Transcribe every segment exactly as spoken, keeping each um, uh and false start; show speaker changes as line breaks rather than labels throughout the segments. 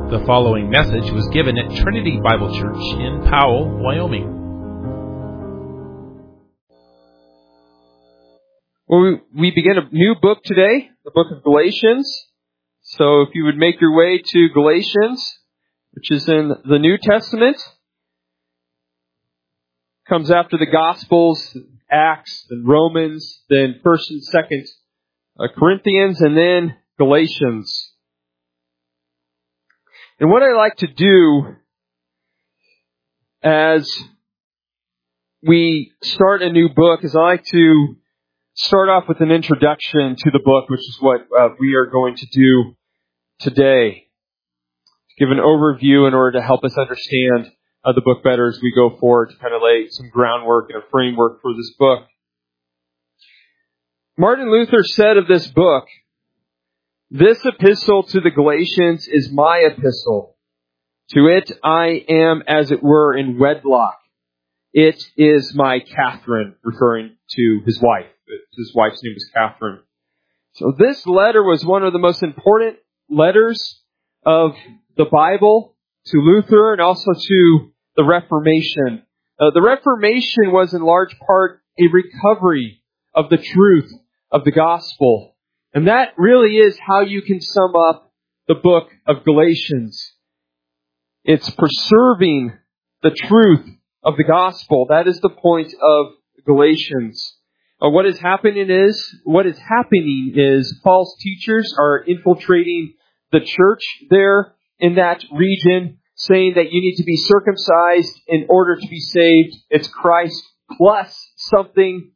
The following message was given at Trinity Bible Church in Powell, Wyoming.
Well, we, we begin a new book today, the book of Galatians. So if you would make your way to Galatians, which is in the New Testament, comes after the Gospels, Acts, then Romans, then First and Second uh, Corinthians, and then Galatians. And what I like to do as we start a new book is I like to start off with an introduction to the book, which is what uh, we are going to do today. Give an overview in order to help us understand uh, the book better as we go forward, to kind of lay some groundwork and a framework for this book. Martin Luther said of this book, "This epistle to the Galatians is my epistle. To it I am, as it were, in wedlock. It is my Catherine," referring to his wife. His wife's name was Catherine. So this letter was one of the most important letters of the Bible to Luther and also to the Reformation. Uh, the Reformation was in large part a recovery of the truth of the gospel. And that really is how you can sum up the book of Galatians. It's preserving the truth of the gospel. That is the point of Galatians. Uh, what is happening is, what is happening is false teachers are infiltrating the church there in that region, saying that you need to be circumcised in order to be saved. It's Christ plus something.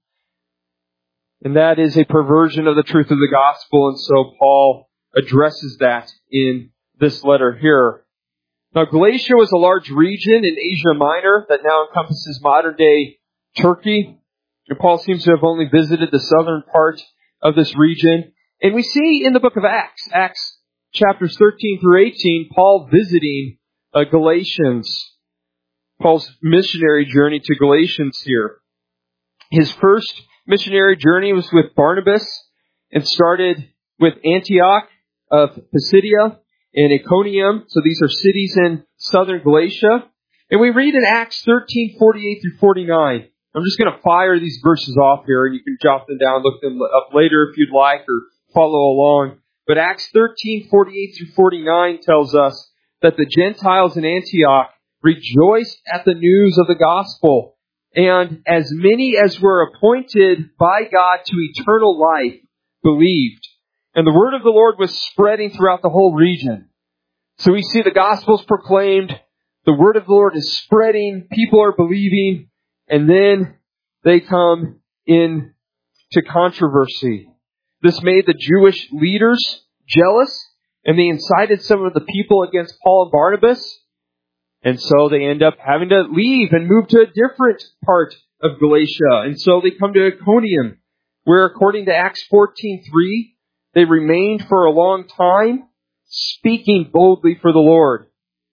And that is a perversion of the truth of the gospel. And so Paul addresses that in this letter here. Now, Galatia was a large region in Asia Minor that now encompasses modern-day Turkey. And Paul seems to have only visited the southern part of this region. And we see in the book of Acts, Acts chapters thirteen through eighteen, Paul visiting uh, Galatians. Paul's missionary journey to Galatians here. His first missionary journey was with Barnabas and started with Antioch of Pisidia and Iconium. So these are cities in southern Galatia. And we read in Acts thirteen, forty-eight through forty-nine. I'm just going to fire these verses off here, and you can jot them down, look them up later if you'd like, or follow along. But Acts thirteen, forty-eight through forty-nine tells us that the Gentiles in Antioch rejoiced at the news of the gospel. And as many as were appointed by God to eternal life believed. And the word of the Lord was spreading throughout the whole region. So we see the gospel's proclaimed, the word of the Lord is spreading, people are believing, and then they come into controversy. This made the Jewish leaders jealous, and they incited some of the people against Paul and Barnabas. And so they end up having to leave and move to a different part of Galatia. And so they come to Iconium, where according to Acts fourteen three, they remained for a long time, speaking boldly for the Lord.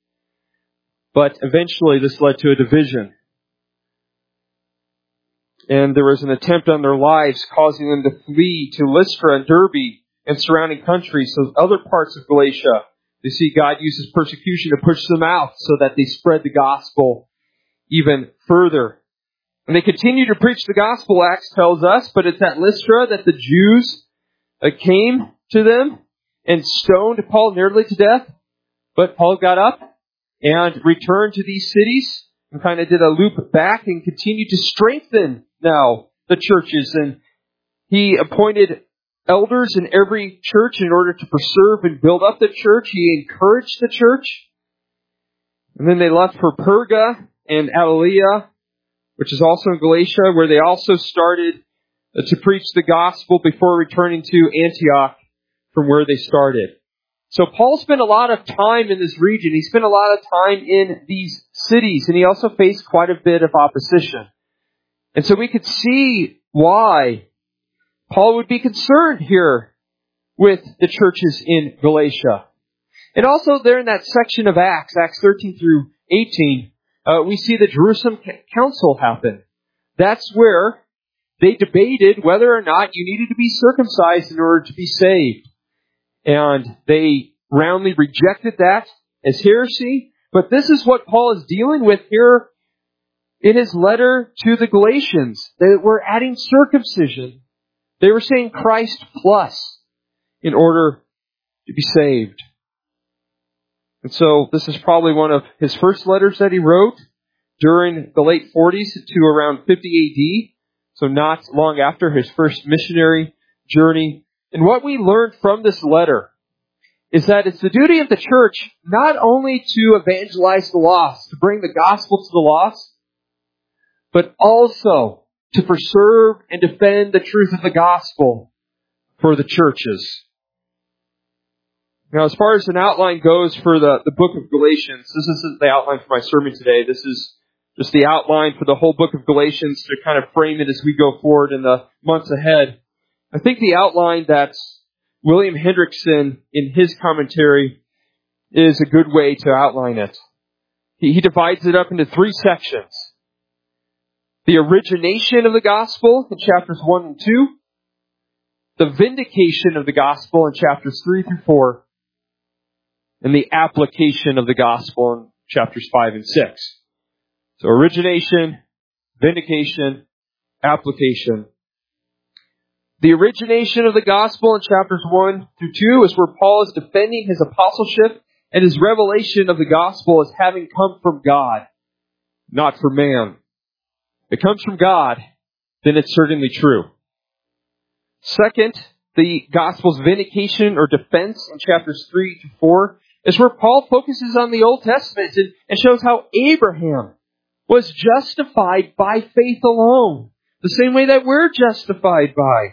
But eventually this led to a division. And there was an attempt on their lives, causing them to flee to Lystra and Derbe and surrounding countries, so other parts of Galatia. You see, God uses persecution to push them out so that they spread the gospel even further. And they continue to preach the gospel, Acts tells us, but it's at Lystra that the Jews came to them and stoned Paul nearly to death. But Paul got up and returned to these cities and kind of did a loop back and continued to strengthen now the churches. And he appointed elders in every church in order to preserve and build up the church. He encouraged the church. And then they left for Perga and Attalia, which is also in Galatia, where they also started to preach the gospel before returning to Antioch from where they started. So Paul spent a lot of time in this region. He spent a lot of time in these cities, and he also faced quite a bit of opposition. And so we could see why Paul would be concerned here with the churches in Galatia. And also there in that section of Acts, Acts thirteen through eighteen, uh, we see the Jerusalem Council happen. That's where they debated whether or not you needed to be circumcised in order to be saved. And they roundly rejected that as heresy. But this is what Paul is dealing with here in his letter to the Galatians. They were adding circumcision. They were saying Christ plus in order to be saved. And so this is probably one of his first letters that he wrote during the late forties to around fifty A D. So not long after his first missionary journey. And what we learned from this letter is that it's the duty of the church not only to evangelize the lost, to bring the gospel to the lost, but also to preserve and defend the truth of the gospel for the churches. Now, as far as an outline goes for the, the book of Galatians, this isn't the outline for my sermon today. This is just the outline for the whole book of Galatians to kind of frame it as we go forward in the months ahead. I think the outline that William Hendrickson, in his commentary, is a good way to outline it. He, he divides it up into three sections. The origination of the gospel in chapters one and two. The vindication of the gospel in chapters three through four. And the application of the gospel in chapters five and six. So origination, vindication, application. The origination of the gospel in chapters one through two is where Paul is defending his apostleship and his revelation of the gospel as having come from God, not from man. If it comes from God, then it's certainly true. Second, the gospel's vindication or defense in chapters three to four is where Paul focuses on the Old Testament and, and shows how Abraham was justified by faith alone, the same way that we're justified by.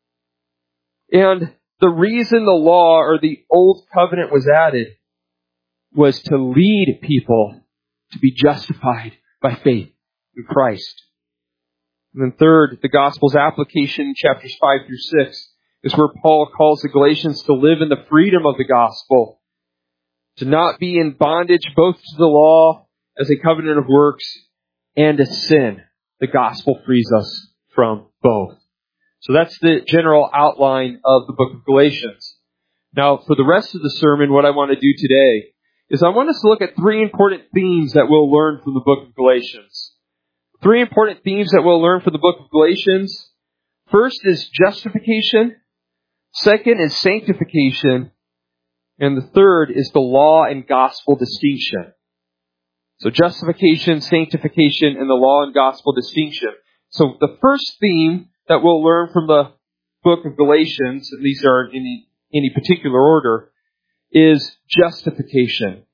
And the reason the law or the Old Covenant was added was to lead people to be justified by faith in Christ. And then third, the gospel's application in chapters five through six is where Paul calls the Galatians to live in the freedom of the gospel, to not be in bondage both to the law as a covenant of works and to sin. The gospel frees us from both. So that's the general outline of the book of Galatians. Now, for the rest of the sermon, what I want to do today is I want us to look at three important themes that we'll learn from the book of Galatians. Three important themes that we'll learn from the book of Galatians. First is justification. Second is sanctification. And the third is the law and gospel distinction. So justification, sanctification, and the law and gospel distinction. So the first theme that we'll learn from the book of Galatians, and these are in any, any particular order, is justification.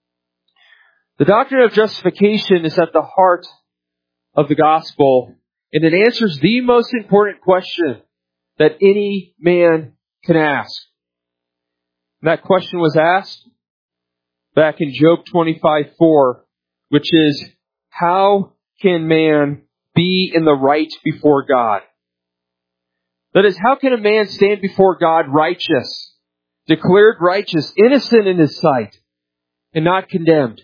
The doctrine of justification is at the heart of the gospel, and it answers the most important question that any man can ask. And that question was asked back in Job twenty-five four, which is, how can man be in the right before God? That is, how can a man stand before God righteous, declared righteous, innocent in His sight, and not condemned?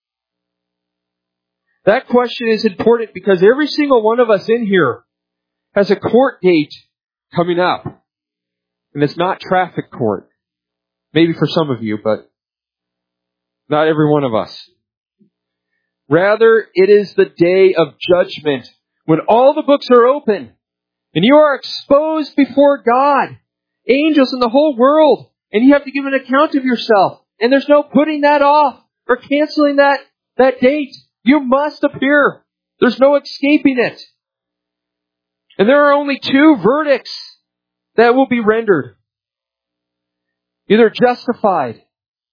That question is important because every single one of us in here has a court date coming up. And it's not traffic court. Maybe for some of you, but not every one of us. Rather, it is the day of judgment when all the books are open and you are exposed before God, angels and the whole world, and you have to give an account of yourself. And there's no putting that off or canceling that, that date. You must appear. There's no escaping it. And there are only two verdicts that will be rendered. Either justified.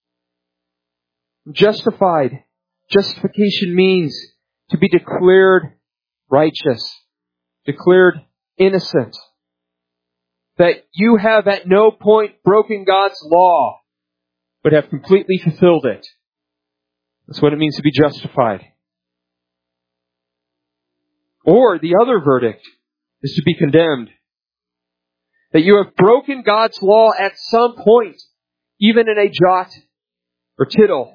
Justified. Justification means to be declared righteous. Declared innocent. That you have at no point broken God's law, but have completely fulfilled it. That's what it means to be justified. Or the other verdict is to be condemned. That you have broken God's law at some point, even in a jot or tittle.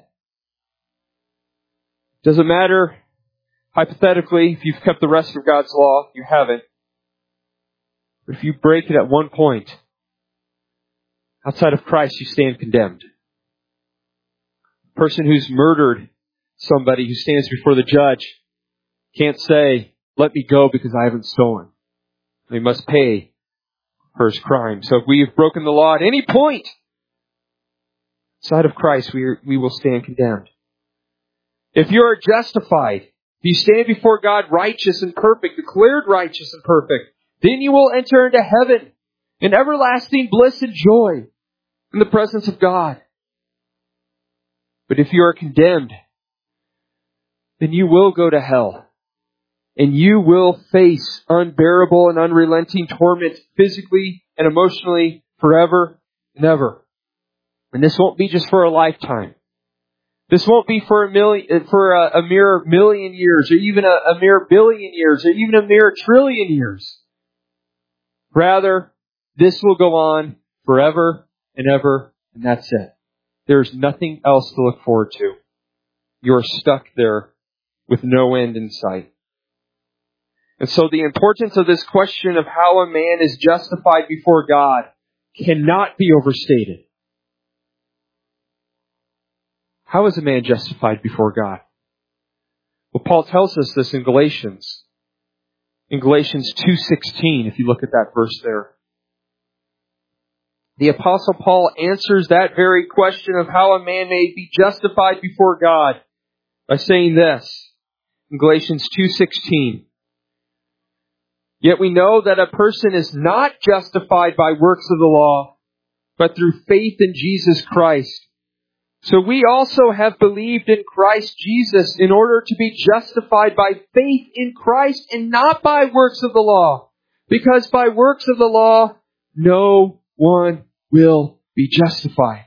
Doesn't matter, hypothetically, if you've kept the rest of God's law, you haven't. But if you break it at one point, outside of Christ, you stand condemned. person who's murdered somebody who stands before the judge can't say, let me go because I haven't stolen. They must pay for his crime. So if we have broken the law at any point outside of Christ, we, are, we will stand condemned. If you are justified, if you stand before God righteous and perfect, declared righteous and perfect, then you will enter into heaven in everlasting bliss and joy in the presence of God. But if you are condemned, then you will go to hell. And you will face unbearable and unrelenting torment physically and emotionally forever and ever. And this won't be just for a lifetime. This won't be for a million, for a, a mere million years, or even a, a mere billion years, or even a mere trillion years. Rather, this will go on forever and ever, and that's it. There's nothing else to look forward to. You're stuck there with no end in sight. And so the importance of this question of how a man is justified before God cannot be overstated. How is a man justified before God? Well, Paul tells us this in Galatians. In Galatians two sixteen, if you look at that verse there. The Apostle Paul answers that very question of how a man may be justified before God by saying this in Galatians two sixteen. Yet we know that a person is not justified by works of the law, but through faith in Jesus Christ. So we also have believed in Christ Jesus in order to be justified by faith in Christ and not by works of the law. Because by works of the law, no one will be justified.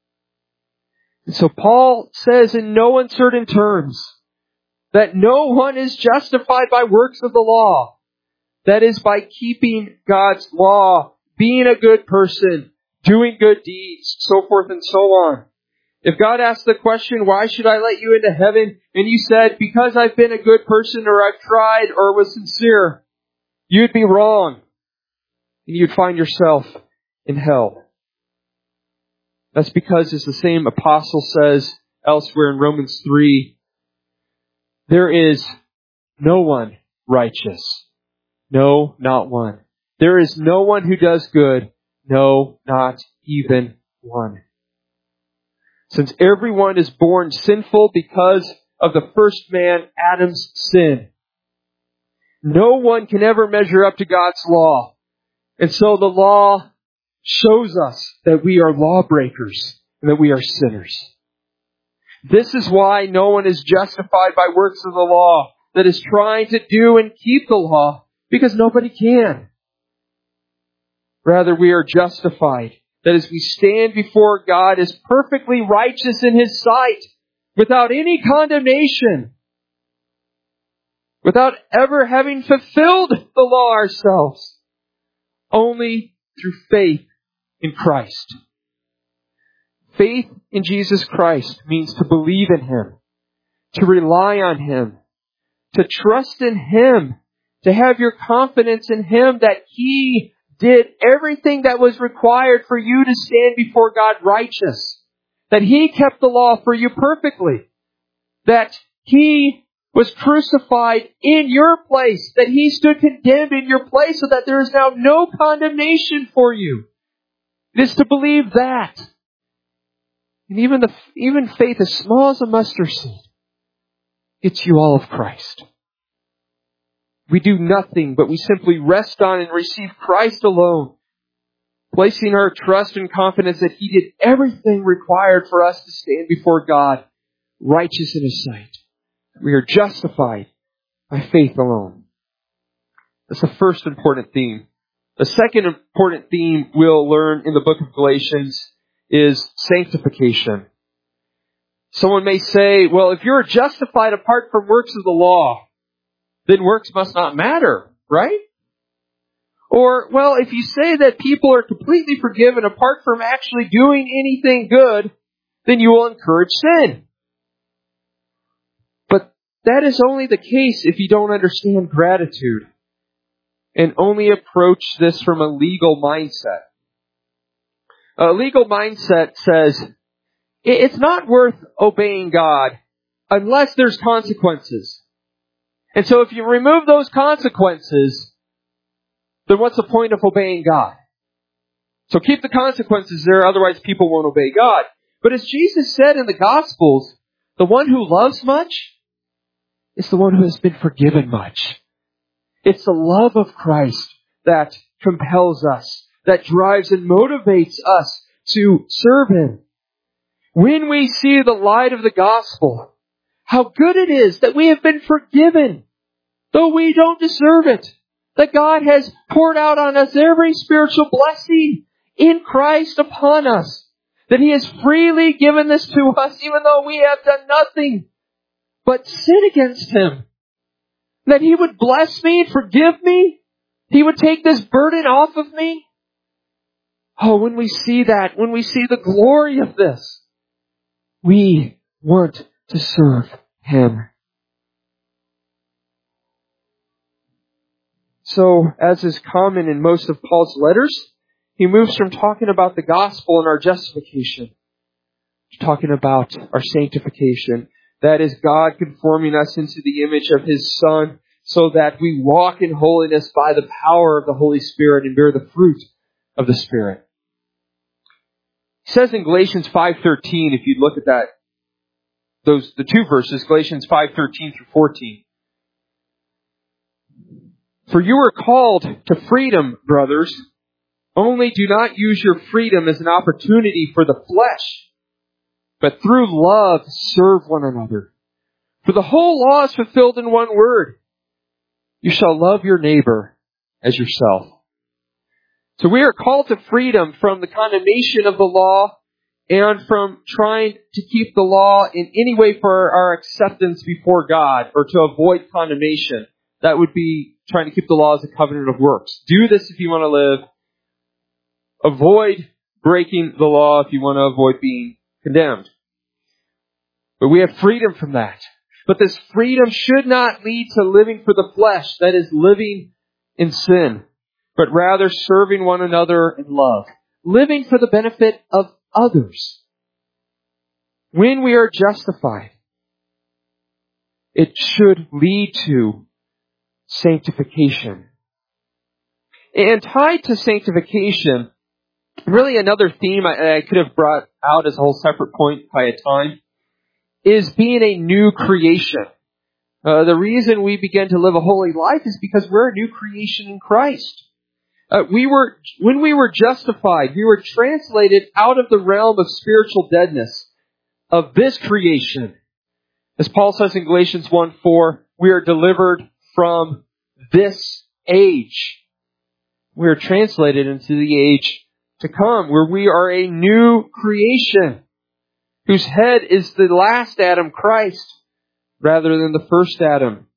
And so Paul says in no uncertain terms that no one is justified by works of the law. That is by keeping God's law, being a good person, doing good deeds, so forth and so on. If God asked the question, why should I let you into heaven? And you said, because I've been a good person, or I've tried, or was sincere, you'd be wrong. And you'd find yourself in hell. That's because, as the same apostle says elsewhere in Romans three, there is no one righteous. No, not one. There is no one who does good. No, not even one. Since everyone is born sinful because of the first man, Adam's sin, no one can ever measure up to God's law. And so the law shows us that we are lawbreakers and that we are sinners. This is why no one is justified by works of the law that is trying to do and keep the law. Because nobody can. Rather, we are justified. That as we stand before God as perfectly righteous in His sight, without any condemnation, without ever having fulfilled the law ourselves, only through faith in Christ. Faith in Jesus Christ means to believe in Him, to rely on Him, to trust in Him, to have your confidence in Him that He did everything that was required for you to stand before God righteous. That He kept the law for you perfectly. That He was crucified in your place. That He stood condemned in your place so that there is now no condemnation for you. It is to believe that. And even the even faith as small as a mustard seed gets you all of Christ. We do nothing, but we simply rest on and receive Christ alone, placing our trust and confidence that He did everything required for us to stand before God, righteous in His sight. We are justified by faith alone. That's the first important theme. The second important theme we'll learn in the book of Galatians is sanctification. Someone may say, well, if you're justified apart from works of the law, then works must not matter, right? Or, well, if you say that people are completely forgiven apart from actually doing anything good, then you will encourage sin. But that is only the case if you don't understand gratitude and only approach this from a legal mindset. A legal mindset says, It's not worth obeying God unless there's consequences. And so if you remove those consequences, then what's the point of obeying God? So keep the consequences there, otherwise people won't obey God. But as Jesus said in the Gospels, the one who loves much is the one who has been forgiven much. It's the love of Christ that compels us, that drives and motivates us to serve Him. When we see the light of the gospel, how good it is that we have been forgiven, though we don't deserve it. That God has poured out on us every spiritual blessing in Christ upon us. That He has freely given this to us, even though we have done nothing but sin against Him. That He would bless me and forgive me. He would take this burden off of me. Oh, when we see that, when we see the glory of this, we want to serve Him. So, as is common in most of Paul's letters, he moves from talking about the gospel and our justification to talking about our sanctification. That is God conforming us into the image of His Son so that we walk in holiness by the power of the Holy Spirit and bear the fruit of the Spirit. He says in Galatians five thirteen, if you look at that, those the two verses, Galatians five thirteen through fourteen. For you are called to freedom, brothers. Only do not use your freedom as an opportunity for the flesh, but through love serve one another. For the whole law is fulfilled in one word. You shall love your neighbor as yourself. So we are called to freedom from the condemnation of the law and from trying to keep the law in any way for our acceptance before God or to avoid condemnation. That would be trying to keep the law as a covenant of works. Do this if you want to live. Avoid breaking the law if you want to avoid being condemned. But we have freedom from that. But this freedom should not lead to living for the flesh, that is, living in sin, but rather serving one another in love, living for the benefit of others. When we are justified, it should lead to sanctification. And tied to sanctification, really another theme I, I could have brought out as a whole separate point by a time, is being a new creation. Uh, the reason we begin to live a holy life is because we're a new creation in Christ. Uh, we were, when we were justified, we were translated out of the realm of spiritual deadness of this creation. As Paul says in Galatians one four, we are delivered from this age. We are translated into the age to come, where we are a new creation, whose head is the last Adam, Christ, rather than the first Adam.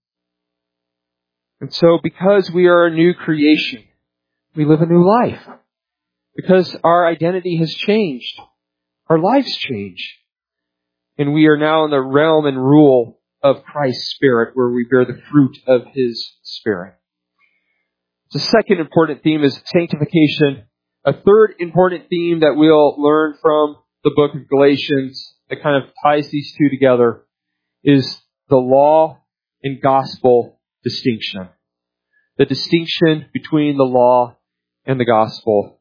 And so, because we are a new creation, we live a new life. Because our identity has changed, our lives change. And we are now in the realm and rule of Christ's Spirit, where we bear the fruit of His Spirit. The second important theme is sanctification. A third important theme that we'll learn from the book of Galatians that kind of ties these two together is the law and gospel distinction. The distinction between the law and the gospel.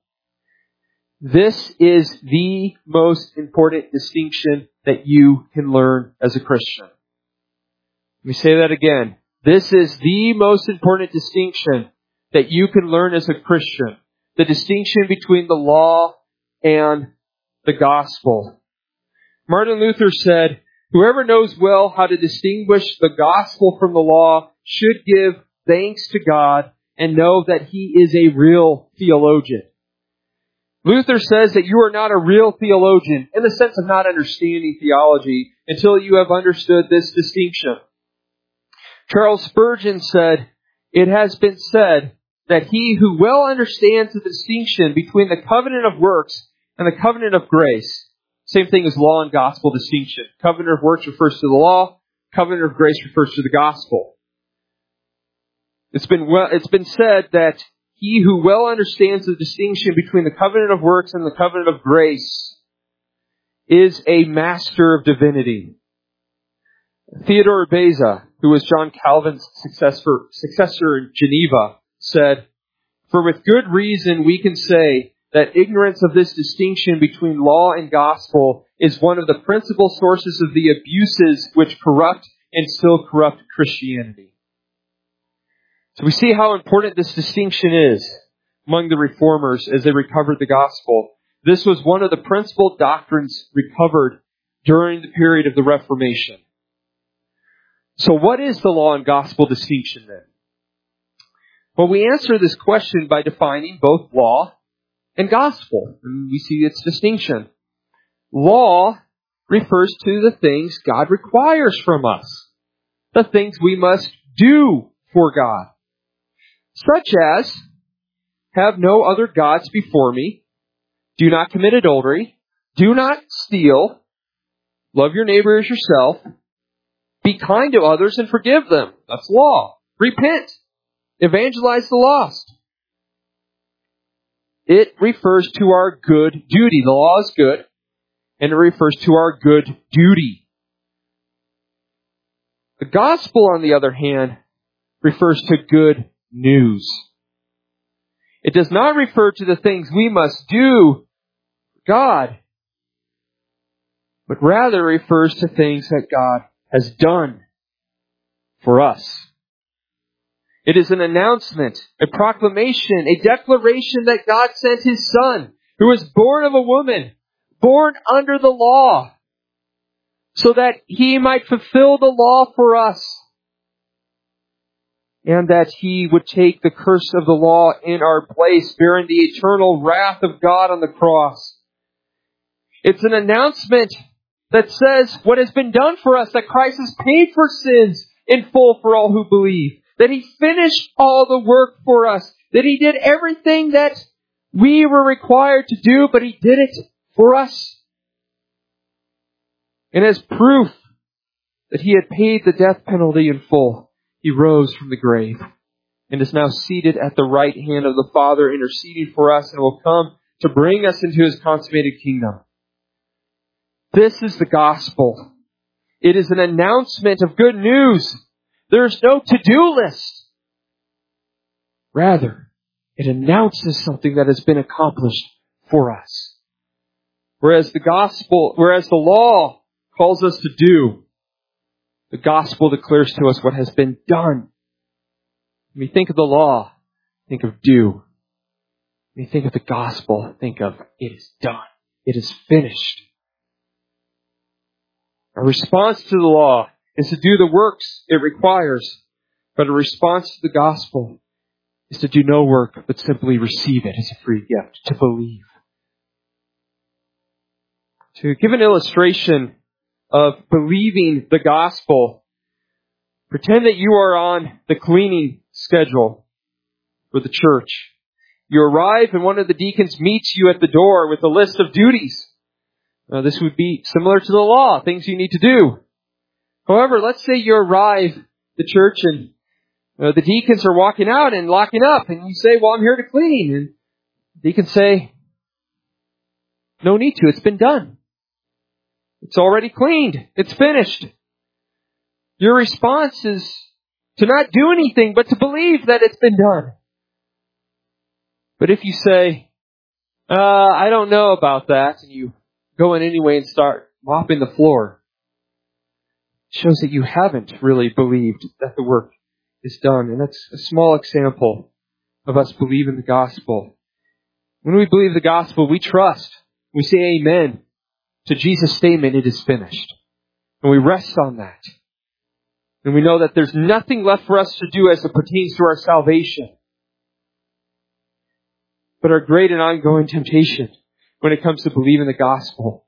This is the most important distinction that you can learn as a Christian. Let me say that again. This is the most important distinction that you can learn as a Christian. The distinction between the law and the gospel. Martin Luther said, whoever knows well how to distinguish the gospel from the law should give thanks to God and know that he is a real theologian. Luther says that you are not a real theologian in the sense of not understanding theology until you have understood this distinction. Charles Spurgeon said, it has been said that he who well understands the distinction between the covenant of works and the covenant of grace, same thing as law and gospel distinction. Covenant of works refers to the law. Covenant of grace refers to the gospel. It's been well, it's been said that he who well understands the distinction between the covenant of works and the covenant of grace is a master of divinity. Theodore Beza, who was John Calvin's successor, successor in Geneva, said, "For with good reason we can say that ignorance of this distinction between law and gospel is one of the principal sources of the abuses which corrupt and still corrupt Christianity." So we see how important this distinction is among the reformers as they recovered the gospel. This was one of the principal doctrines recovered during the period of the Reformation. So what is the law and gospel distinction then? Well, we answer this question by defining both law and gospel. And we see its distinction. Law refers to the things God requires from us. The things we must do for God. Such as, have no other gods before me. Do not commit adultery. Do not steal. Love your neighbor as yourself. Be kind to others and forgive them. That's law. Repent. Evangelize the lost. It refers to our good duty. The law is good, and it refers to our good duty. The gospel, on the other hand, refers to good news. It does not refer to the things we must do for God, but rather refers to things that God has done for us. It is an announcement, a proclamation, a declaration that God sent His Son, who was born of a woman, born under the law, so that He might fulfill the law for us, and that He would take the curse of the law in our place, bearing the eternal wrath of God on the cross. It's an announcement that says what has been done for us, that Christ has paid for sins in full for all who believe, that He finished all the work for us, that He did everything that we were required to do, but He did it for us. And as proof that He had paid the death penalty in full, He rose from the grave and is now seated at the right hand of the Father, interceding for us, and will come to bring us into His consummated kingdom. This is the gospel. It is an announcement of good news. There is no to-do list. Rather, it announces something that has been accomplished for us. Whereas the gospel, whereas the law calls us to do, the gospel declares to us what has been done. When we think of the law, think of do. When you think of the gospel, think of it is done. It is finished. Our response to the law is to do the works it requires. But a response to the gospel is to do no work, but simply receive it as a free gift, to believe. To give an illustration of believing the gospel, pretend that you are on the cleaning schedule for the church. You arrive and one of the deacons meets you at the door with a list of duties. Now, this would be similar to the law, things you need to do. However, let's say you arrive at the church and uh, the deacons are walking out and locking up, and you say, well, I'm here to clean. And the deacons say, no need to, it's been done. It's already cleaned. It's finished. Your response is to not do anything, but to believe that it's been done. But if you say, uh, I don't know about that, and you go in anyway and start mopping the floor, it shows that you haven't really believed that the work is done. And that's a small example of us believing the gospel. When we believe the gospel, we trust. We say amen to Jesus' statement, it is finished. And we rest on that. And we know that there's nothing left for us to do as it pertains to our salvation. But our great and ongoing temptation when it comes to believing the gospel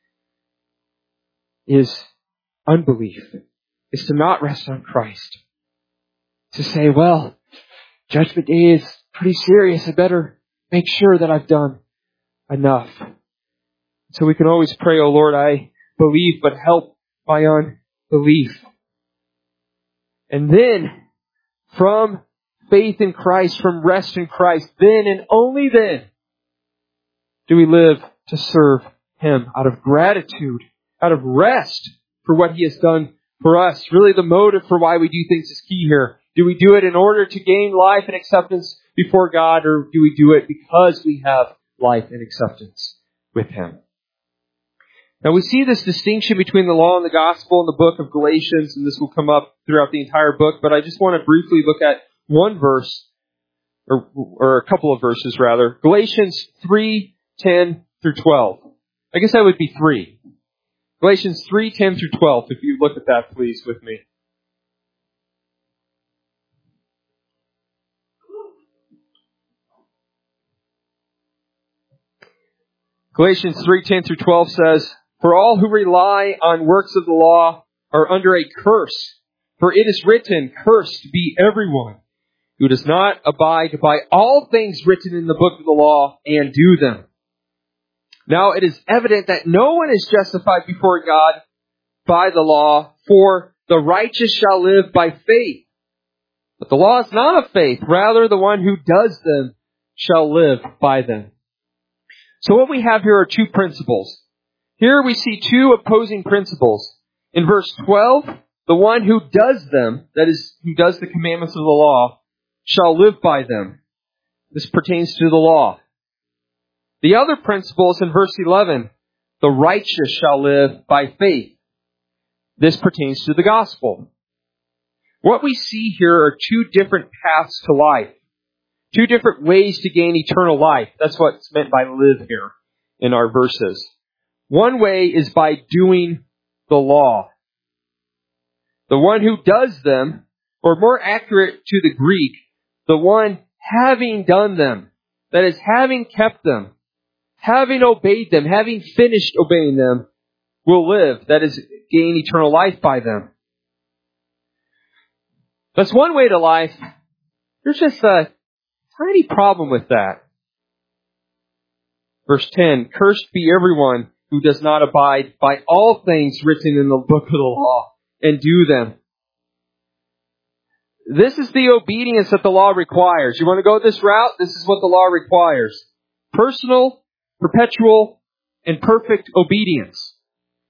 is unbelief, is to not rest on Christ. To say, well, Judgment Day is pretty serious. I better make sure that I've done enough. So we can always pray, oh Lord, I believe, but help my unbelief. And then, from faith in Christ, from rest in Christ, then and only then do we live to serve Him out of gratitude, out of rest for what He has done for us. Really the motive for why we do things is key here. Do we do it in order to gain life and acceptance before God, or do we do it because we have life and acceptance with Him? Now we see this distinction between the law and the gospel in the book of Galatians, and this will come up throughout the entire book, but I just want to briefly look at one verse, or, or a couple of verses rather. Galatians three, ten through twelve. I guess that would be three. Galatians three, ten through twelve, if you look at that please with me. Galatians three, ten through twelve says, "For all who rely on works of the law are under a curse. For it is written, 'Cursed be everyone who does not abide by all things written in the book of the law and do them.' Now it is evident that no one is justified before God by the law, for the righteous shall live by faith. But the law is not of faith, rather the one who does them shall live by them." So what we have here are two principles. Here we see two opposing principles. In verse twelve, the one who does them, that is, who does the commandments of the law, shall live by them. This pertains to the law. The other principle is in verse eleven, the righteous shall live by faith. This pertains to the gospel. What we see here are two different paths to life. Two different ways to gain eternal life. That's what's meant by live here in our verses. One way is by doing the law. The one who does them, or more accurate to the Greek, the one having done them. That is, having kept them, having obeyed them, having finished obeying them, will live. That is, gain eternal life by them. That's one way to life. There's just a tiny problem with that. Verse ten, "Cursed be everyone who does not abide by all things written in the book of the law and do them." This is the obedience that the law requires. You want to go this route? This is what the law requires. Personal, perpetual, and perfect obedience.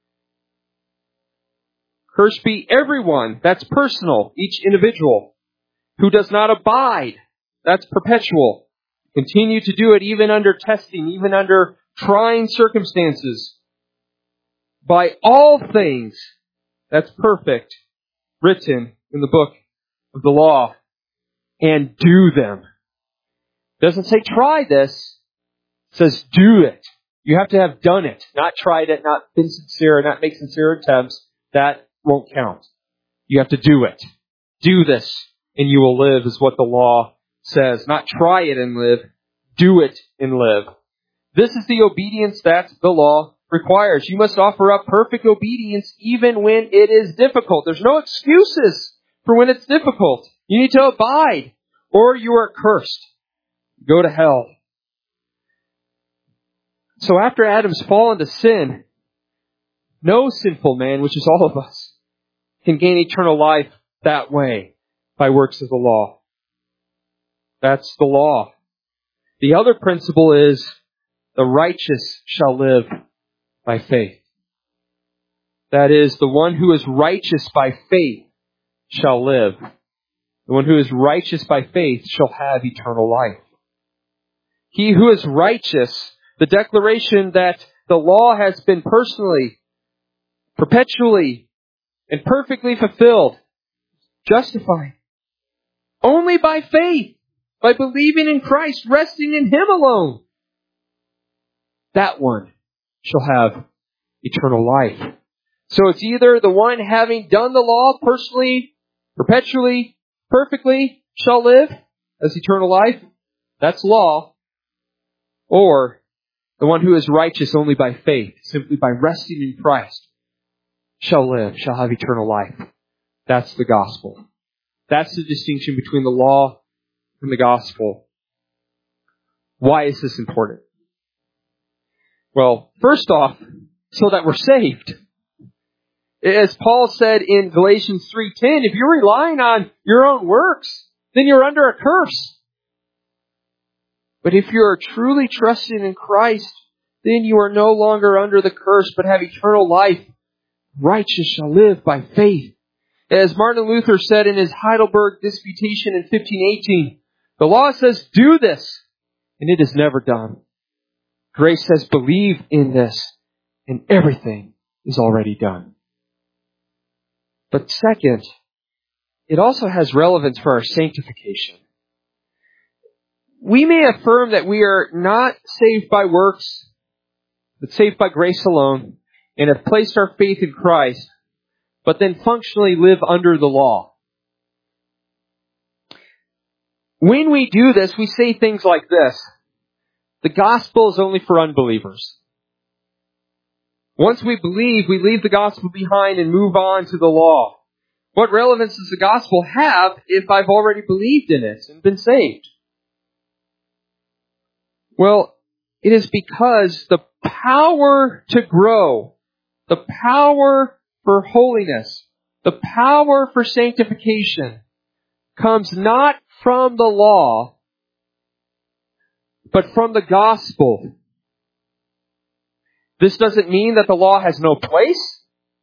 Cursed be everyone, that's personal, each individual, who does not abide. That's perpetual. Continue to do it even under testing, even under trying circumstances. By all things, that's perfect, written in the book of the law, and do them. It doesn't say try this. It says do it. You have to have done it, not tried it, not been sincere, not make sincere attempts. That won't count. You have to do it. Do this, and you will live, is what the law says. Not try it and live, do it and live. This is the obedience that the law requires. You must offer up perfect obedience even when it is difficult. There's no excuses for when it's difficult. You need to abide, or you are cursed. Go to hell. So after Adam's fall into sin, no sinful man, which is all of us, can gain eternal life that way, by works of the law. That's the law. The other principle is the righteous shall live by faith. That is, the one who is righteous by faith shall live. The one who is righteous by faith shall have eternal life. He who is righteous, the declaration that the law has been personally, perpetually, and perfectly fulfilled, justified, only by faith. By believing in Christ, resting in Him alone. That one shall have eternal life. So it's either the one having done the law personally, perpetually, perfectly, shall live as eternal life. That's law. Or the one who is righteous only by faith, simply by resting in Christ, shall live, shall have eternal life. That's the gospel. That's the distinction between the law and the gospel. Why is this important? Well, first off, so that we're saved. As Paul said in Galatians three ten, if you're relying on your own works, then you're under a curse. But if you're truly trusting in Christ, then you are no longer under the curse, but have eternal life. Righteous shall live by faith. As Martin Luther said in his Heidelberg Disputation in fifteen eighteen, the law says, do this, and it is never done. Grace says, believe in this, and everything is already done. But second, it also has relevance for our sanctification. We may affirm that we are not saved by works, but saved by grace alone, and have placed our faith in Christ, but then functionally live under the law. When we do this, we say things like this: the gospel is only for unbelievers. Once we believe, we leave the gospel behind and move on to the law. What relevance does the gospel have if I've already believed in it and been saved? Well, it is because the power to grow, the power for holiness, the power for sanctification comes not from the law, but from the gospel. This doesn't mean that the law has no place.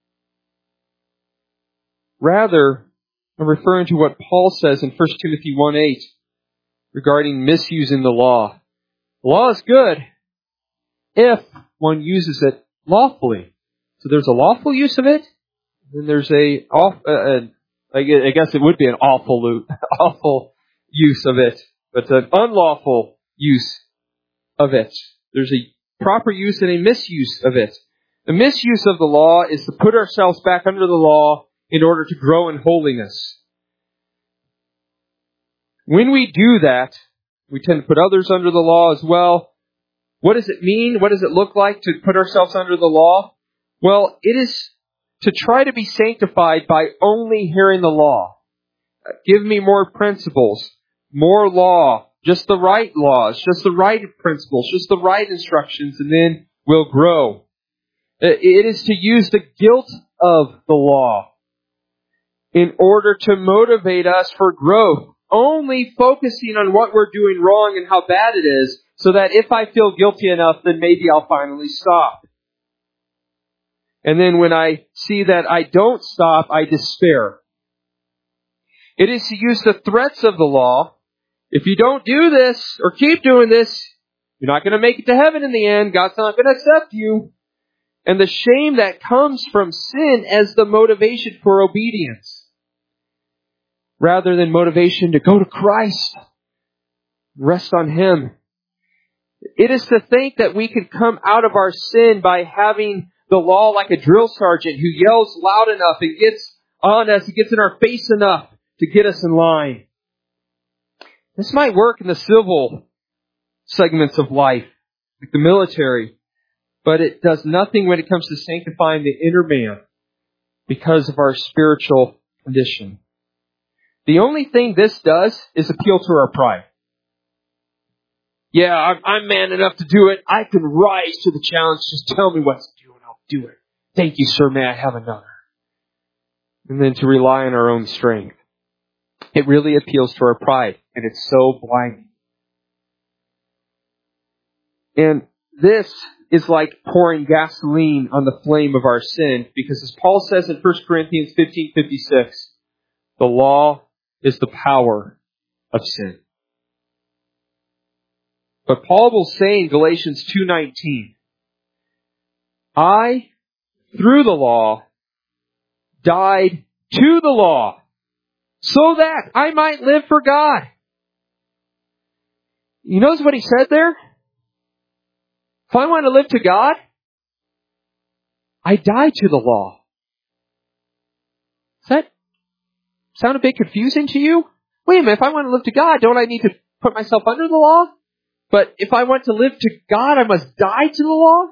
Rather, I'm referring to what Paul says in First Timothy one eight regarding misusing the law. The law is good if one uses it lawfully. So there's a lawful use of it, then there's a, uh, I guess it would be an awful, awful use of it, but an unlawful use of it. There's a proper use and a misuse of it. The misuse of the law is to put ourselves back under the law in order to grow in holiness. When we do that, we tend to put others under the law as well. What does it mean? What does it look like to put ourselves under the law? Well, it is to try to be sanctified by only hearing the law. Give me more principles, more law, just the right laws, just the right principles, just the right instructions, and then we'll grow. It is to use the guilt of the law in order to motivate us for growth, only focusing on what we're doing wrong and how bad it is, so that if I feel guilty enough, then maybe I'll finally stop. And then when I see that I don't stop, I despair. It is to use the threats of the law. If you don't do this or keep doing this, you're not going to make it to heaven in the end. God's not going to accept you. And the shame that comes from sin as the motivation for obedience, rather than motivation to go to Christ, rest on Him. It is to think that we can come out of our sin by having the law like a drill sergeant who yells loud enough and gets on us, he gets in our face enough to get us in line. This might work in the civil segments of life, like the military, but it does nothing when it comes to sanctifying the inner man because of our spiritual condition. The only thing this does is appeal to our pride. Yeah, I'm man enough to do it. I can rise to the challenge. Just tell me what to do and I'll do it. Thank you, sir. May I have another? And then to rely on our own strength. It really appeals to our pride, and it's so blinding. And this is like pouring gasoline on the flame of our sin, because as Paul says in First Corinthians fifteen fifty-six, the law is the power of sin. But Paul will say in Galatians two nineteen, I, through the law, died to the law, so that I might live for God. You notice what he said there? If I want to live to God, I die to the law. Does that sound a bit confusing to you? Wait a minute, if I want to live to God, don't I need to put myself under the law? But if I want to live to God, I must die to the law?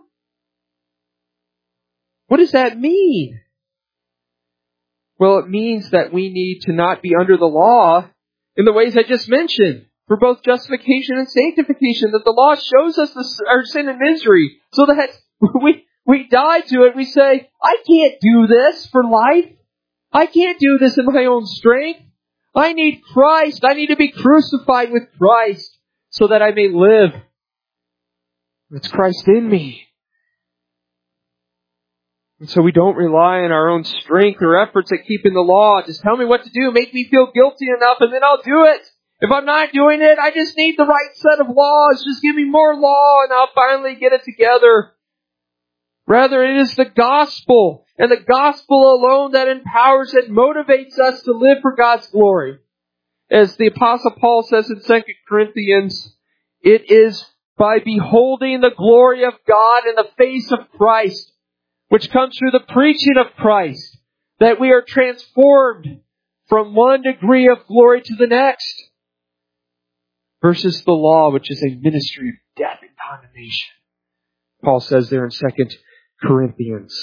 What does that mean? Well, it means that we need to not be under the law in the ways I just mentioned, for both justification and sanctification, that the law shows us the, our sin and misery, so that we, we die to it. We say, I can't do this for life. I can't do this in my own strength. I need Christ. I need to be crucified with Christ so that I may live. It's Christ in me. And so we don't rely on our own strength or efforts at keeping the law. Just tell me what to do, make me feel guilty enough, and then I'll do it. If I'm not doing it, I just need the right set of laws. Just give me more law and I'll finally get it together. Rather, it is the gospel and the gospel alone that empowers and motivates us to live for God's glory. As the Apostle Paul says in Second Corinthians, it is by beholding the glory of God in the face of Christ, which comes through the preaching of Christ, that we are transformed from one degree of glory to the next, versus the law, which is a ministry of death and condemnation. Paul says there in Second Corinthians.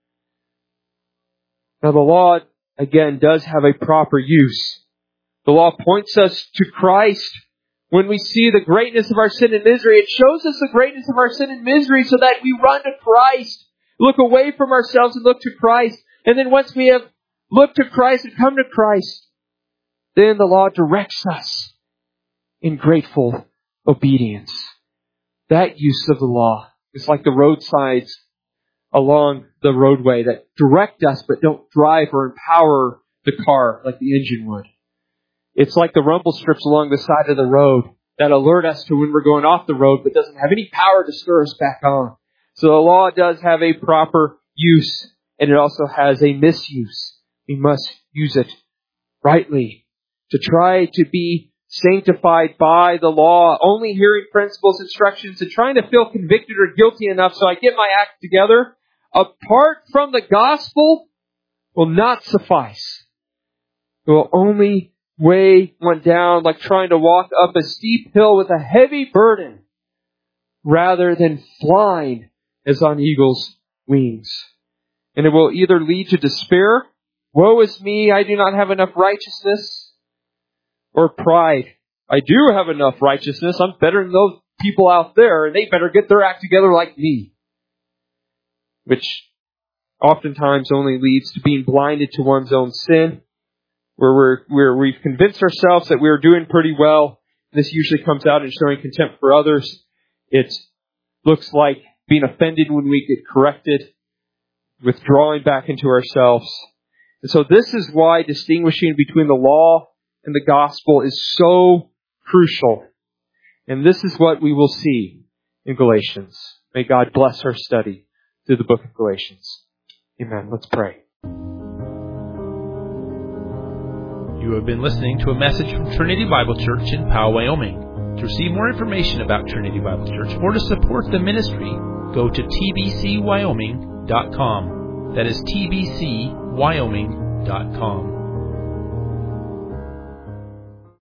Now the law, again, does have a proper use. The law points us to Christ. When we see the greatness of our sin and misery, it shows us the greatness of our sin and misery so that we run to Christ, look away from ourselves and look to Christ. And then once we have looked to Christ and come to Christ, then the law directs us in grateful obedience. That use of the law is like the roadsides along the roadway that direct us but don't drive or empower the car like the engine would. It's like the rumble strips along the side of the road that alert us to when we're going off the road but doesn't have any power to stir us back on. So the law does have a proper use, and it also has a misuse. We must use it rightly. To try to be sanctified by the law, only hearing principles, instructions, and trying to feel convicted or guilty enough so I get my act together, apart from the gospel, will not suffice. It will only weigh one down like trying to walk up a steep hill with a heavy burden, rather than flying as on eagle's wings. And it will either lead to despair, woe is me, I do not have enough righteousness, or pride. I do have enough righteousness. I'm better than those people out there, and they better get their act together like me. Which oftentimes only leads to being blinded to one's own sin, where we're, where we've convinced ourselves that we're doing pretty well. This usually comes out in showing contempt for others. It looks like being offended when we get corrected, withdrawing back into ourselves. And so this is why distinguishing between the law and the gospel is so crucial. And this is what we will see in Galatians. May God bless our study through the book of Galatians. Amen. Let's pray.
You have been listening to a message from Trinity Bible Church in Powell, Wyoming. To receive more information about Trinity Bible Church or to support the ministry, go to t b c wyoming dot com. That is t b c wyoming dot com.